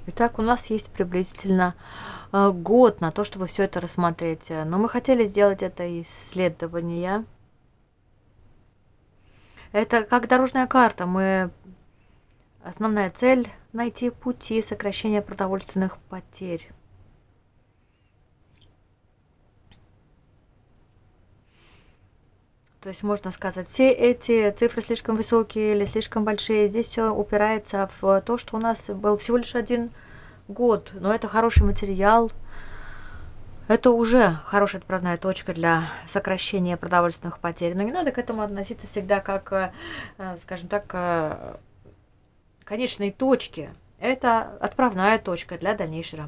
Итак, у нас есть приблизительно год на то, чтобы все это рассмотреть. Но мы хотели сделать это исследование. Это как дорожная карта. Основная цель – найти пути сокращения продовольственных потерь. То есть можно сказать, все эти цифры слишком высокие или слишком большие. Здесь все упирается в то, что у нас был всего лишь один год, но это хороший материал. Это уже хорошая отправная точка для сокращения продовольственных потерь. Но не надо к этому относиться всегда как, скажем так, конечной точки. Это отправная точка для дальнейшей работы.